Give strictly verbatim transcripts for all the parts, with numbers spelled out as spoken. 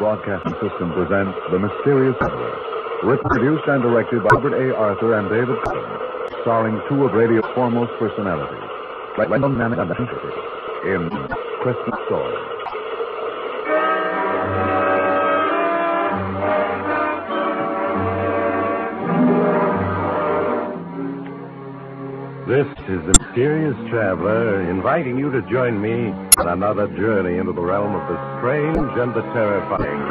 Broadcasting System presents The Mysterious Traveler. Written, produced, and directed by Robert A. Arthur and David Cullen. Starring two of radio's foremost personalities, Wendell Manning and Hunter, in Christmas Story. This is the Mysterious Traveler, inviting you to join me on another journey into the realm of the strange and the terrifying.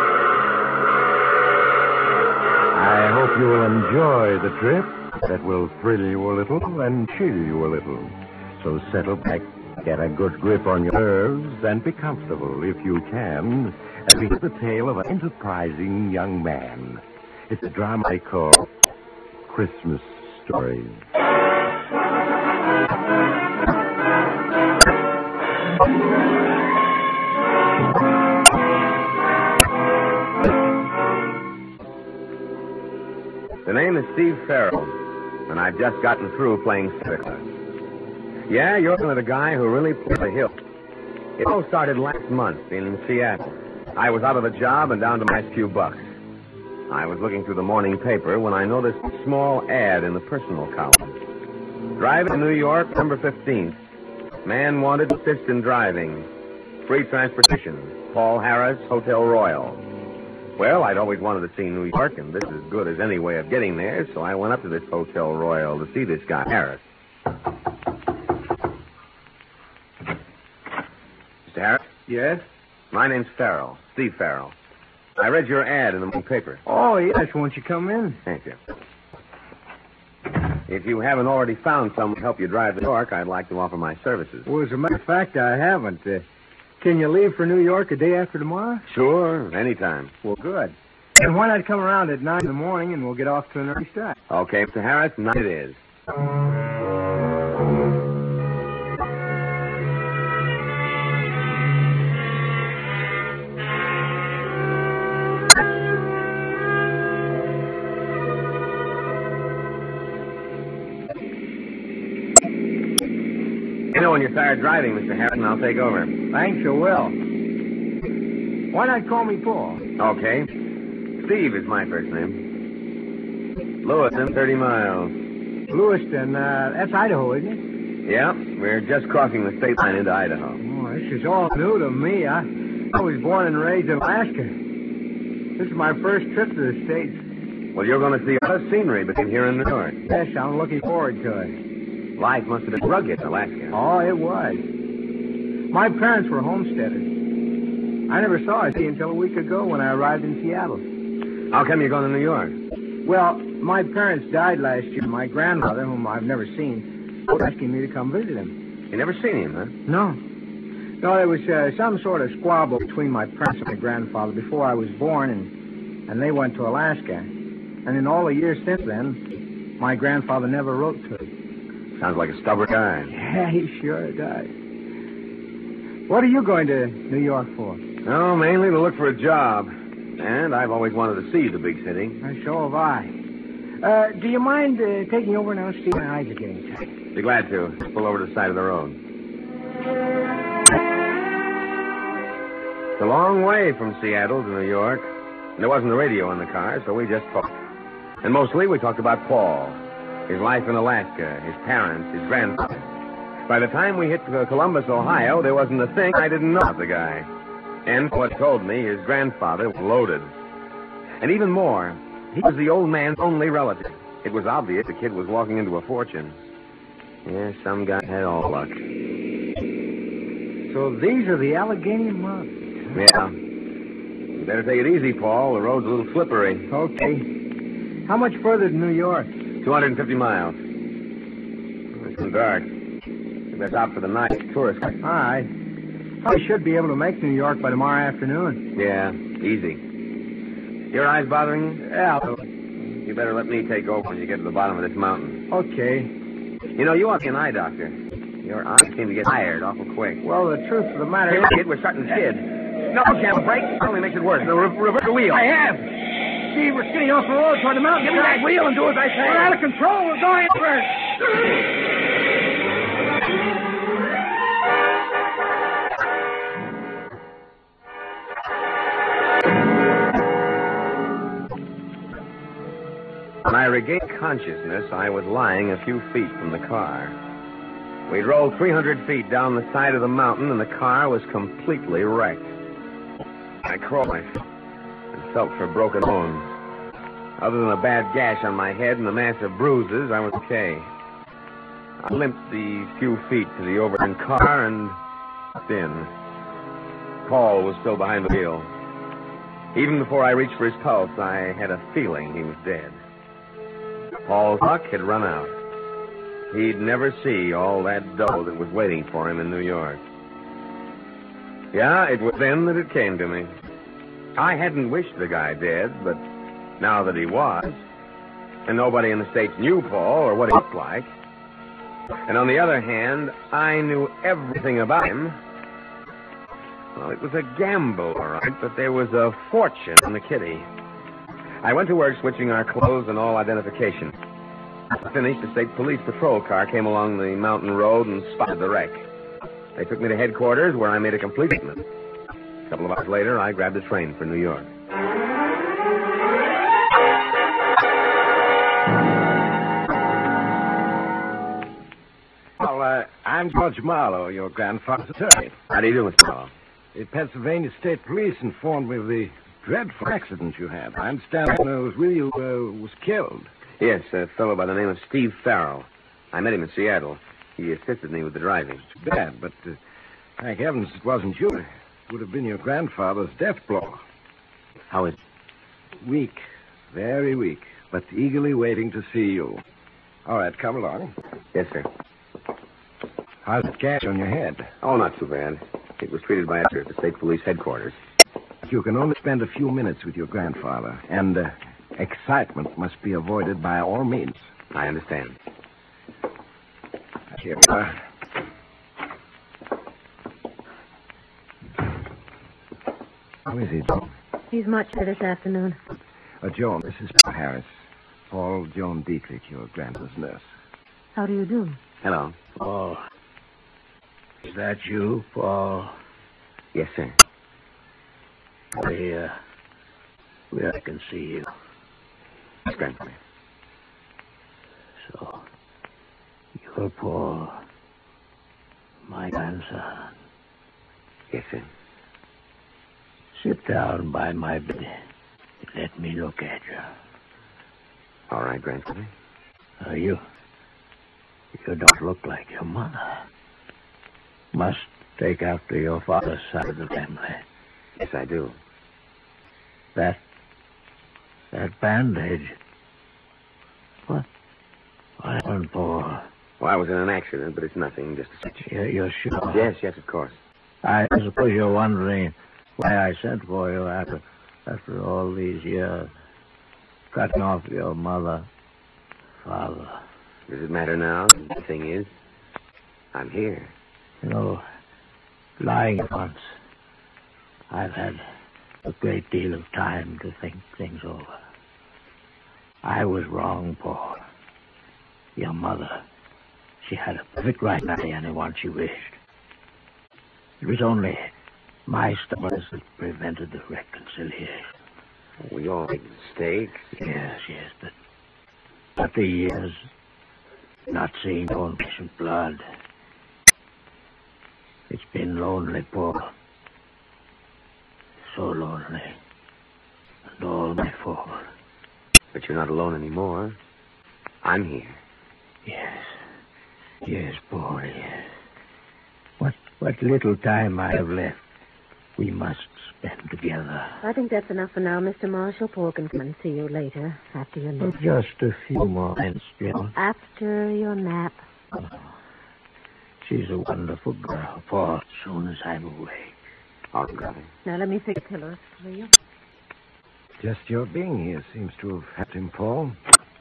I hope you will enjoy the trip that will thrill you a little and chill you a little. So settle back, get a good grip on your nerves, and be comfortable, if you can, as we hear the tale of an enterprising young man. It's a drama I call Christmas Story. The name is Steve Farrell, and I've just gotten through playing Santa Claus. Yeah, you're looking at a guy who really played the hill. It all started last month in Seattle. I was out of a job and down to my last few bucks. I was looking through the morning paper when I noticed a small ad in the personal column. Driving to New York, November fifteenth. Man wanted to assist in driving. Free transportation. Paul Harris, Hotel Royal. Well, I'd always wanted to see New York, and this is as good as any way of getting there, so I went up to this Hotel Royal to see this guy, Harris. Mister Harris? Yes? My name's Farrell, Steve Farrell. I read your ad in the morning paper. Oh, yes. Won't you come in? Thank you. If you haven't already found someone to help you drive to New York, I'd like to offer my services. Well, as a matter of fact, I haven't. Uh, can you leave for New York a day after tomorrow? Sure, anytime. Well, good. And why not come around at nine in the morning and we'll get off to an early start? Okay, Mister Harris, nine it is. You know when you're tired driving, Mister Harris, and I'll take over. Thanks, I will. Why not call me Paul? Okay. Steve is my first name. Lewiston, thirty miles. Lewiston, uh, that's Idaho, isn't it? Yeah, we're just crossing the state line into Idaho. Oh, this is all new to me. I, I was born and raised in Alaska. This is my first trip to the States. Well, you're going to see a lot of scenery between here and New York. Yes, I'm looking forward to it. Life must have been rugged in Alaska. Oh, it was. My parents were homesteaders. I never saw a sea until a week ago when I arrived in Seattle. How come you're going to New York? Well, my parents died last year. My grandmother, whom I've never seen, was asking me to come visit him. You never seen him, huh? No. No, there was uh, some sort of squabble between my parents and my grandfather before I was born, and, and they went to Alaska. And in all the years since then, my grandfather never wrote to him. Sounds like a stubborn guy. Yeah, he sure does. What are you going to New York for? Oh, mainly to look for a job. And I've always wanted to see the big city. Uh, so have I. Uh, do you mind uh, taking over now, Steve? My eyes are getting tight. Be glad to. Just pull over to the side of the road. It's a long way from Seattle to New York. There wasn't a radio in the car, so we just talked. And mostly we talked about Paul. His life in Alaska, his parents, his grandfather. By the time we hit Columbus, Ohio, there wasn't a thing I didn't know about the guy. And what told me, his grandfather was loaded. And even more, he was the old man's only relative. It was obvious the kid was walking into a fortune. Yeah, some guy had all luck. So these are the Allegheny Mountains. Yeah. You better take it easy, Paul. The road's a little slippery. Okay. How much further to New York? two hundred fifty miles. It's getting dark. That's out for the night. Tourist. All right. Probably should be able to make New York by tomorrow afternoon. Yeah, easy. Your eyes bothering you? Yeah. You better let me take over when you get to the bottom of this mountain. Okay. You know, you ought to be an eye doctor. Your eyes seem to get tired awful quick. Well, the truth of the matter Hey, is... kid, we're starting to skid. No, can't brake. It only makes it worse. The re- reverse the wheel. I have. See, we're skidding off the road toward the mountain. Give me that wheel and do as I say. We're out of control. We're going first. When I regained consciousness, I was lying a few feet from the car. We'd rolled three hundred feet down the side of the mountain, and the car was completely wrecked. I crawled and felt for broken bones. Other than a bad gash on my head and a mass of bruises, I was okay. I limped the few feet to the overturned car and in. Paul was still behind the wheel. Even before I reached for his pulse, I had a feeling he was dead. Paul's luck had run out. He'd never see all that dough that was waiting for him in New York. Yeah, it was then that it came to me. I hadn't wished the guy dead, but now that he was, and nobody in the States knew Paul or what he looked like, and on the other hand, I knew everything about him, well, it was a gamble, all right, but there was a fortune in the kitty. I went to work switching our clothes and all identification. I finished, the state police patrol car came along the mountain road and spotted the wreck. They took me to headquarters, where I made a complete statement. A couple of hours later, I grabbed a train for New York. Well, uh, I'm George Marlowe, your grandfather's attorney. How do you do, Mister Marlowe? The Pennsylvania State Police informed me of the dreadful accident you had. I understand the one who was with you uh, was killed. Yes, a fellow by the name of Steve Farrell. I met him in Seattle. He assisted me with the driving. It's bad, but uh, thank heavens it wasn't you. It would have been your grandfather's death blow. How is Weak, very weak, but eagerly waiting to see you. All right, come along. Yes, sir. How's the gash on your head? Oh, not too bad. It was treated by us here at the state police headquarters. You can only spend a few minutes with your grandfather, and uh, excitement must be avoided by all means. I understand. Here we are. How is he, Joan? He's much better this afternoon. Uh, Joan, this is Paul Harris. Paul Joan Dietrich, your grandmother's nurse. How do you do? Hello. Paul. Is that you, Paul? Yes, sir. Where, where I can see you. Yes, grandfather. So, you're Paul, my grandson. Yes, sir. Sit down by my bed and let me look at you. All right, grandfather. Uh, you, you don't look like your mother. Must take after your father's side of the family. Yes, I do. That, that bandage. What? What happened, Paul? Well, I was in an accident, but it's nothing, just a stitch. You're, you're sure? Yes, yes, of course. I suppose you're wondering why I sent for you after, after all these years. Cutting off your mother, father. Does it matter now? The thing is, I'm here. You know, lying at once, I've had a great deal of time to think things over. I was wrong, Paul. Your mother, she had a perfect right to marry anyone she wished. It was only my stubbornness that prevented the reconciliation. We all make mistakes. Yes, yes, but, but the years, not seeing your own flesh and blood. It's been lonely, Paul. So lonely. And all my fault. But you're not alone anymore. I'm here. Yes. Yes, Paul, yes. What, what little time I have left, we must spend together. I think that's enough for now, Mister Marshall. Paul can come and see you later, after your nap. Just a few more minutes, Joan. After your nap. Oh, she's a wonderful girl, Paul, as soon as I'm awake. All right, brother. Now, let me fix the pillows for you. Just your being here seems to have helped him, Paul.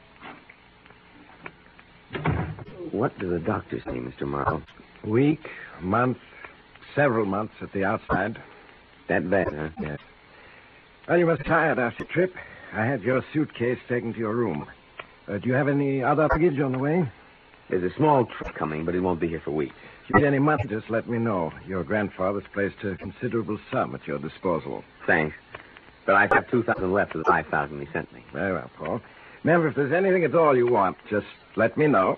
What do the doctors say, Mister Marlowe? Week, month, several months at the outside. That bad, huh? Yes. Well, you must be tired after your trip. I had your suitcase taken to your room. Uh, do you have any other luggage on the way? There's a small truck coming, but it won't be here for weeks. If you need any money, just let me know. Your grandfather's placed a considerable sum at your disposal. Thanks. But I've got two thousand left of the five thousand he sent me. Very well, Paul. Remember, if there's anything at all you want, just let me know.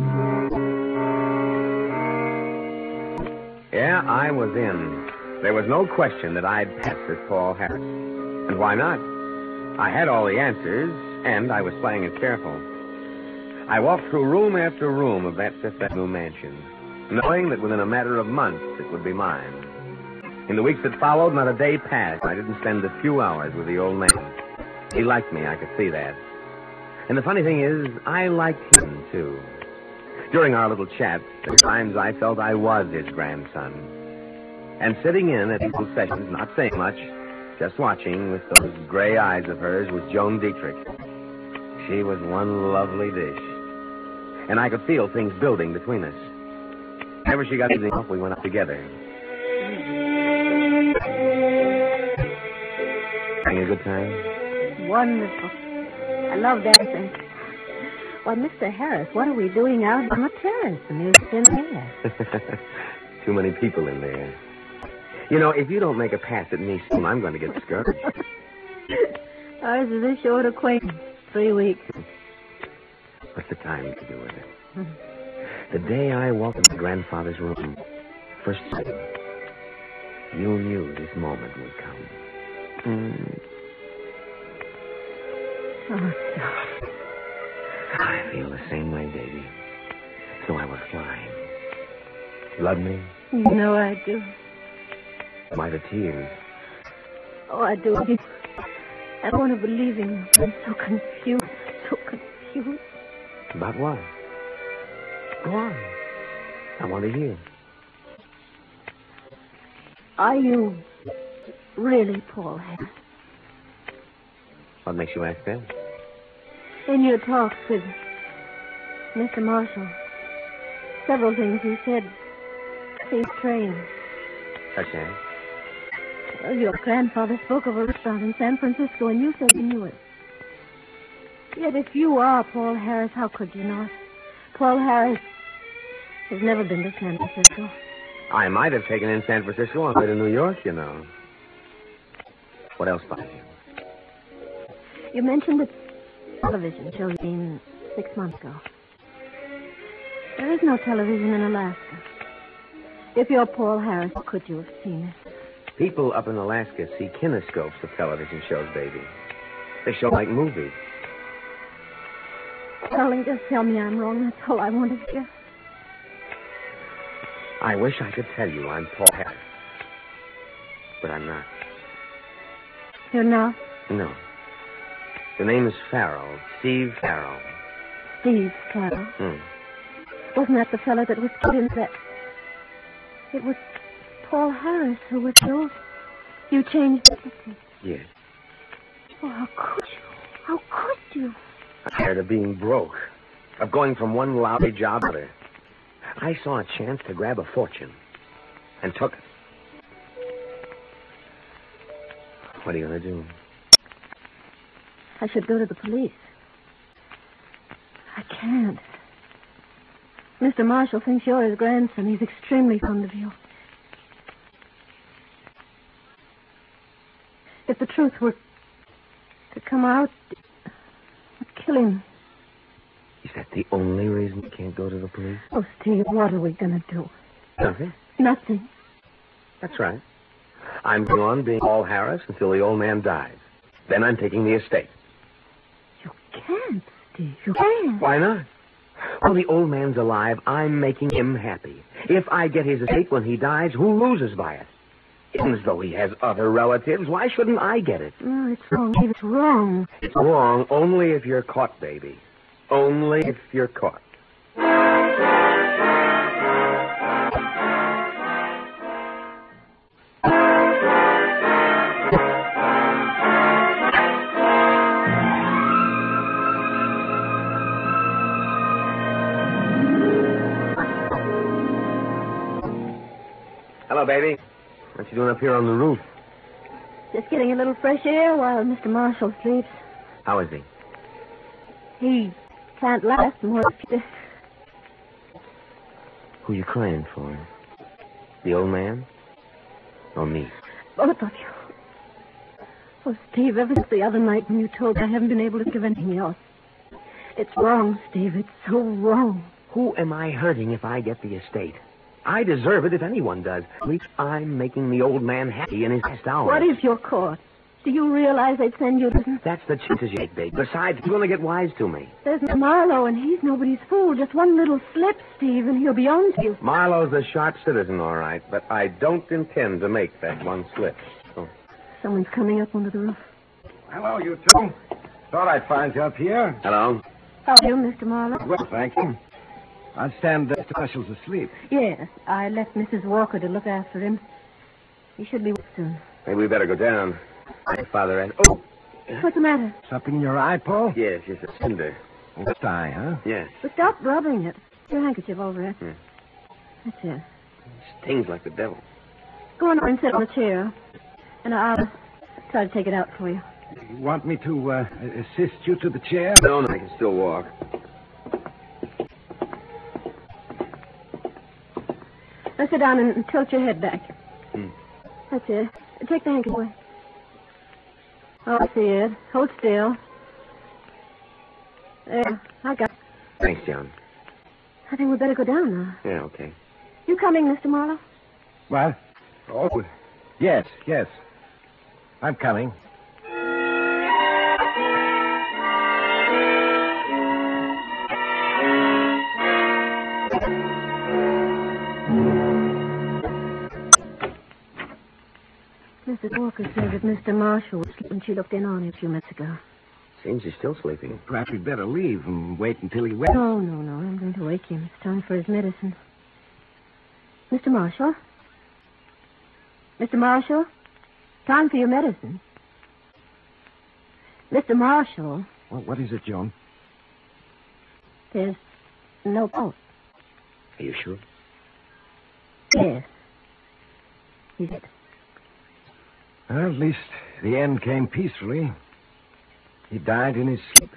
Yeah, I was in. There was no question that I'd pass as Paul Harris. And why not? I had all the answers, and I was playing it careful. I walked through room after room of that Fifth Avenue mansion, knowing that within a matter of months it would be mine. In the weeks that followed, not a day passed. I didn't spend a few hours with the old man. He liked me, I could see that. And the funny thing is, I liked him, too. During our little chat, there were times I felt I was his grandson. And sitting in at equal sessions, not saying much, just watching with those gray eyes of hers, was Joan Dietrich. She was one lovely dish. And I could feel things building between us. Whenever she got evening off, we went up together. Having a good time? Wonderful. I love dancing. Why, Mister Harris, what are we doing out on the terrace? The music's in there. Too many people in there. You know, if you don't make a pass at me soon, I'm going to get discouraged. Ours is a short acquaintance. Three weeks. What's the time to do with it? The day I walked into grandfather's room, first thing, you knew this moment would come. Mm. Oh, darling. I feel the same way, baby. So I was flying. Love me? You know I do. Why the tears? Oh, I do. I don't want to believe in you. I'm so confused. So confused. About what? Go on. I want to hear. Are you really Paul Harris? What makes you ask that? In your talks with Mister Marshall, several things you said seemed strange. Such as? Well, your grandfather spoke of a restaurant in San Francisco, and you said you knew it. Yet if you are Paul Harris, how could you not? Paul Harris has never been to San Francisco. I might have taken in San Francisco on the way to New York, you know. What else bothers you? You mentioned the television show you seen six months ago. There is no television in Alaska. If you're Paul Harris, how could you have seen it? People up in Alaska see kinescopes of television shows, baby. They show like movies. Darling, just tell me I'm wrong. That's all I want to hear. I wish I could tell you I'm Paul Harris. But I'm not. You're not? No. The name is Farrell. Steve Farrell. Steve Farrell? Hmm. Wasn't that the fellow that was killed in that... It was Paul Harris who was killed. You changed the ticket. Yes. Oh, how could you? How could you? I'm tired of being broke. Of going from one lousy job to another. I saw a chance to grab a fortune. And took it. What are you going to do? I should go to the police. I can't. Mister Marshall thinks you're his grandson. He's extremely fond of you. If the truth were to come out, I'd kill him. Is that the only reason you can't go to the police? Oh, Steve, what are we going to do? Nothing. Nothing. That's right. I'm going on being Paul Harris until the old man dies. Then I'm taking the estate. You can't, Steve. You can't. Why not? While the old man's alive, I'm making him happy. If I get his estate when he dies, who loses by it? Even as though he has other relatives, why shouldn't I get it? No, it's wrong, Steve. It's wrong. It's wrong only if you're caught, baby. Only if you're caught. Hello, baby. What you doing up here on the roof? Just getting a little fresh air while Mister Marshall sleeps. How is he? He can't last more. Who you crying for? The old man? Or me? Both of you. Oh, Steve, ever since the other night when you told me I haven't been able to give anything else. It's wrong, Steve. It's so wrong. Who am I hurting if I get the estate? I deserve it if anyone does. At least I'm making the old man happy in his best hour. What if you're caught? Do you realize they'd send you to... That's the chances you take, babe. Besides, you're going to get wise to me. There's Marlowe, and he's nobody's fool. Just one little slip, Steve, and he'll be on to you. Marlowe's a sharp citizen, all right, but I don't intend to make that one slip. So. Someone's coming up onto the roof. Hello, you two. Thought I'd find you up here. Hello? How are you, Mister Marlowe? Well, thank you. I understand that Mister Marshall's asleep. Yes, I left Missus Walker to look after him. He should be with soon. Maybe we better go down. My father and... Oh! What's the matter? Something in your eye, Paul? Yes, it's a cinder. Left eye, huh? Yes. But stop rubbing it. Your handkerchief over it. Hmm. That's it. Stings like the devil. Go on over and sit on the chair. And I'll uh, try to take it out for you. You want me to uh, assist you to the chair? No, no, I can still walk. Now sit down and tilt your head back. Hmm. That's it. Take the handkerchief away. Oh, I see it. Hold still. There, I got it. Thanks, John. I think we'd better go down now. Yeah, okay. You coming, Mister Marlowe? What? Oh, yes, yes. I'm coming. Missus Walker said that Mister Marshall was sleeping when she looked in on him a few minutes ago. Seems he's still sleeping. Perhaps we'd better leave and wait until he wakes. No, no, no. I'm going to wake him. It's time for his medicine. Mister Marshall? Mister Marshall? Time for your medicine. Mister Marshall? What, what is it, Joan? There's no pulse. Are you sure? Yes. He's it. Well, at least the end came peacefully. He died in his sleep.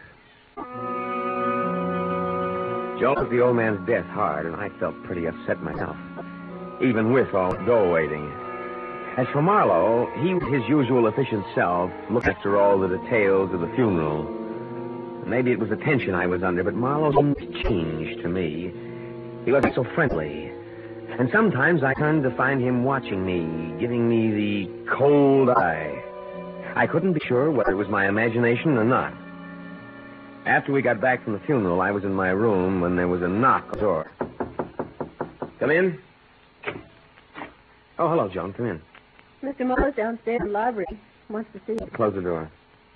Joe took the old man's death hard, and I felt pretty upset myself, even with all the dough waiting. As for Marlowe, he was his usual efficient self, looking after all the details of the funeral. Maybe it was the tension I was under, but Marlowe seemed changed to me. He wasn't so friendly. And sometimes I turned to find him watching me, giving me the cold eye. I couldn't be sure whether it was my imagination or not. After we got back from the funeral, I was in my room when there was a knock on the door. Come in. Oh, hello, Joan. Come in. Mister Marlowe's downstairs in the library. Wants to see you. Close the door.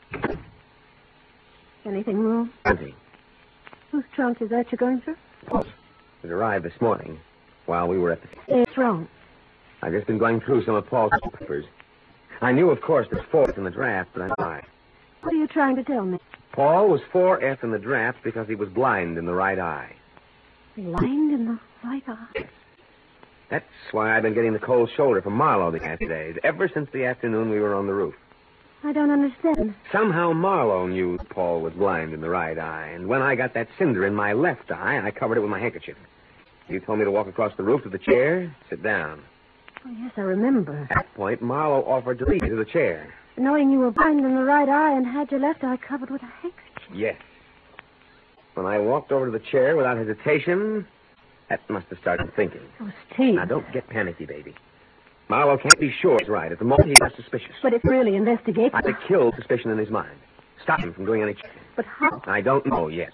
Anything wrong? Empty. Whose trunk is that you're going through? Paul's. It arrived this morning while we were at the... It's wrong. I've just been going through some of Paul's papers. I knew, of course, there's four F in the draft, but I lied. What are you trying to tell me? Paul was four F in the draft because he was blind in the right eye. Blind in the right eye? That's why I've been getting the cold shoulder from Marlowe the past days, ever since the afternoon we were on the roof. I don't understand. Somehow Marlowe knew Paul was blind in the right eye, and when I got that cinder in my left eye, I covered it with my handkerchief. You told me to walk across the roof to the chair, sit down. Oh, yes, I remember. At that point, Marlowe offered to lead me to the chair. Knowing you were blind in the right eye and had your left eye covered with a handkerchief. Yes. When I walked over to the chair without hesitation, that must have started thinking. Oh, Steve. Now, don't get panicky, baby. Marlowe can't be sure he's right. At the moment, he got suspicious. But if really investigating... I could kill suspicion in his mind. Stop him from doing any checking. But how? I don't know yet.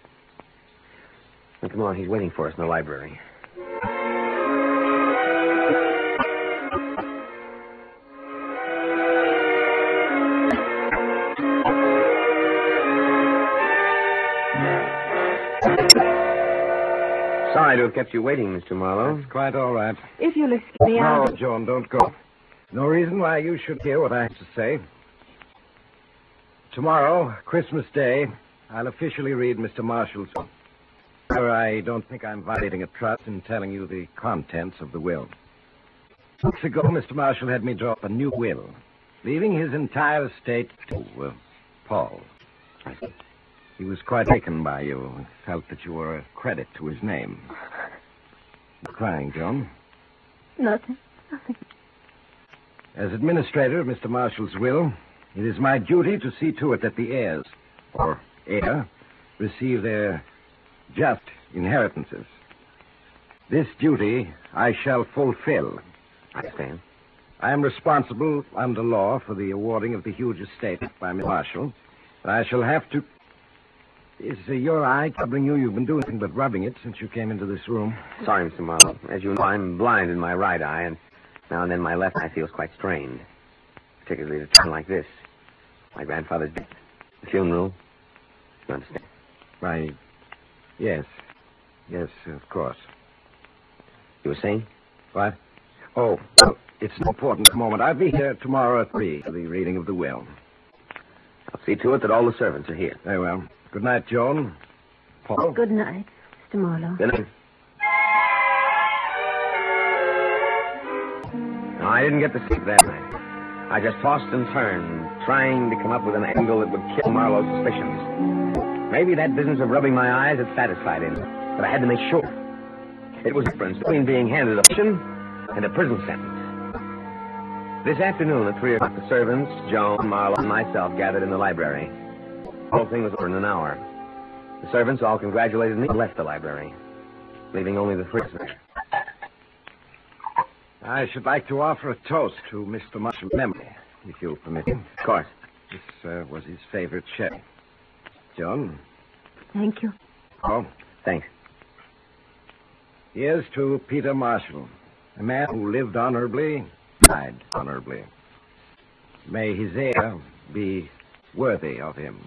Now, come on, he's waiting for us in the library. Sorry to have kept you waiting, Mister Marlowe. That's quite all right. If you'll excuse me, I'll... No, Joan, don't go. No reason why you should hear what I have to say. Tomorrow, Christmas Day, I'll officially read Mister Marshall's will. However, I don't think I'm violating a trust in telling you the contents of the will. Weeks ago, Mister Marshall had me draw up a new will, leaving his entire estate to uh, Paul. I see. He was quite taken by you and felt that you were a credit to his name. You're crying, Joan. Nothing. Nothing. As administrator of Mister Marshall's will, it is my duty to see to it that the heirs, or heir, receive their just inheritances. This duty I shall fulfill. I understand. I am responsible under law for the awarding of the huge estate by Miss Marshall, but I shall have to... Is uh, your eye troubling you? You've been doing nothing but rubbing it since you came into this room. Sorry, Mister Marlowe. As you know, I'm blind in my right eye, and now and then my left eye feels quite strained. Particularly at a time like this. My grandfather's death. The funeral. You understand? Why, yes. Yes, of course. You were saying? What? Oh, well, it's an important moment. I'll be here tomorrow at three for the reading of the will. I'll see to it that all the servants are here. Very well. Good night, Joan. Paul? Good night, Mister Marlowe. Good night. No, I didn't get to sleep that night. I just tossed and turned, trying to come up with an angle that would kill Marlowe's suspicions. Maybe that business of rubbing my eyes had satisfied him, but I had to make sure. It was the difference between being handed a pension and a prison sentence. This afternoon at three o'clock, the servants, Joan, Marlowe, and myself gathered in the library. The whole thing was over in an hour. The servants all congratulated me and left the library, leaving only the three of us there. I should like to offer a toast to Mister Marshall's memory, if you'll permit me. Of course. This uh, was his favorite sherry. Joan? Thank you. Oh, Thanks. here's to Peter Marshall, a man who lived honorably, died honorably. May his heir be worthy of him.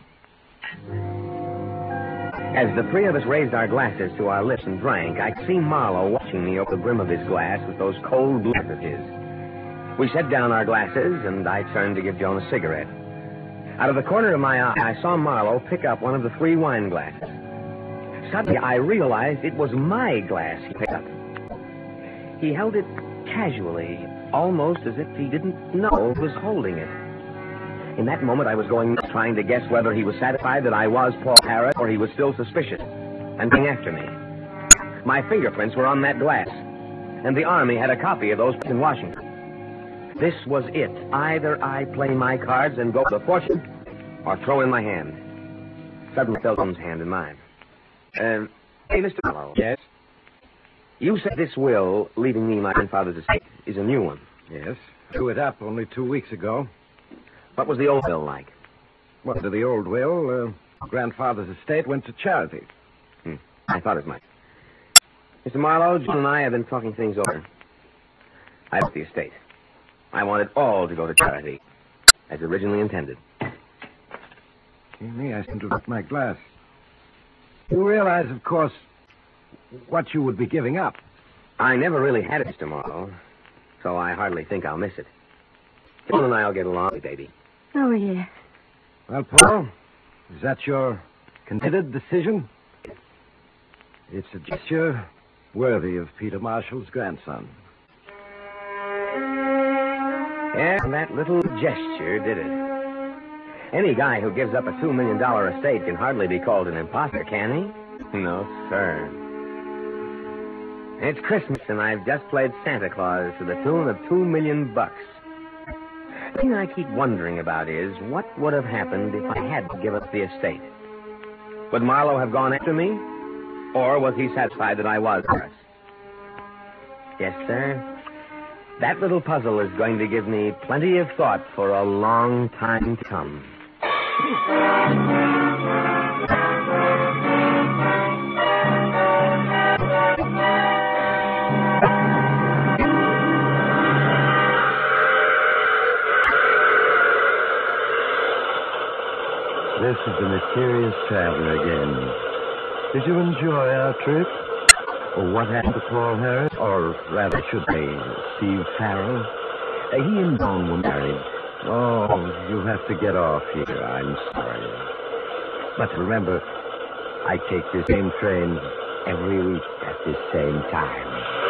As the three of us raised our glasses to our lips and drank, I could see Marlowe watching me over the brim of his glass with those cold blue eyes of his. We set down our glasses, and I turned to give Joan a cigarette. Out of the corner of my eye, I saw Marlowe pick up one of the three wine glasses. Suddenly, I realized it was my glass he picked up. He held it casually, almost as if he didn't know who was holding it. In that moment, I was going nuts, trying to guess whether he was satisfied that I was Paul Harris or he was still suspicious and coming after me. My fingerprints were on that glass, and the Army had a copy of those in Washington. This was it. Either I play my cards and go for the fortune, or throw in my hand. Suddenly, I felt Joan's hand in mine. Uh, hey, Mister Marlowe. Yes? You said this will, leaving me my grandfather's estate, is a new one. Yes. Drew it up only two weeks ago. What was the old will like? Well, to the old will, uh, grandfather's estate went to charity. Hmm. I thought as much. Mister Marlowe, John and I have been talking things over. I left the estate. I want it all to go to charity, as originally intended. Dear me, I seem to have left my glass. You realize, of course, what you would be giving up. I never really had it, Mister Marlowe, so I hardly think I'll miss it. John and I'll get along, baby. Oh, yes. Well, Paul, is that your considered decision? It's a gesture worthy of Peter Marshall's grandson. Yeah, that little gesture did it. Any guy who gives up a two million dollar estate can hardly be called an imposter, can he? No, sir. It's Christmas, and I've just played Santa Claus to the tune of two million bucks. The thing I keep wondering about is, what would have happened if I had to give up the estate? Would Marlowe have gone after me? Or was he satisfied that I was Harris? Yes, sir. That little puzzle is going to give me plenty of thought for a long time to come. This is the Mysterious Traveler again. Did you enjoy our trip? Or what happened to Paul Harris? Or rather, should say, Steve Farrell? Uh, he and Dawn were married. Oh, you have to get off here. I'm sorry. But remember, I take this same train every week at this same time.